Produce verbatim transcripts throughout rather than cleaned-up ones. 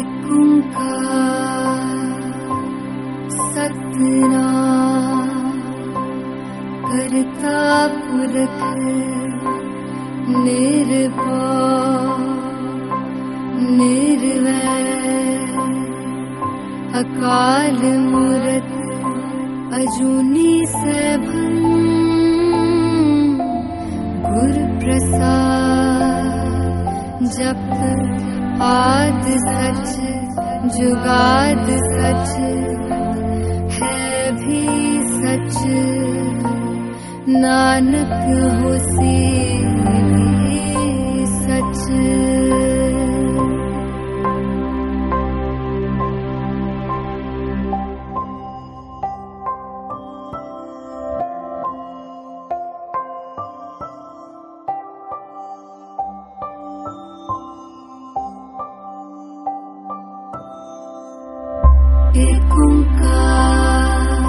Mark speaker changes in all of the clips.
Speaker 1: एक ओंकार सतनाम करता पुरख निर्भय निर्वैर अकाल मूरत अजूनी सैभं गुरु प्रसाद जप आद सच जुगाद सच है भी सच नानक होसी भी सच। एक ओंकार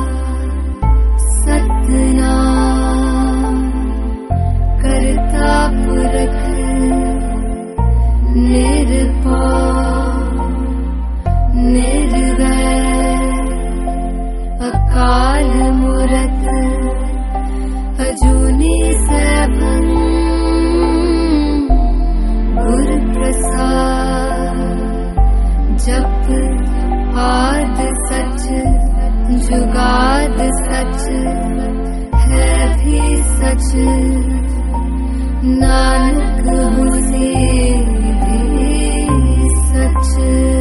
Speaker 1: सतनाम करता पुरख निर्भय निर्वैर अकाल मूरत अजूनी सैभं गुरु प्रसाद जप आद सच जुगाद सच है भी सच नानक होसी भी सच।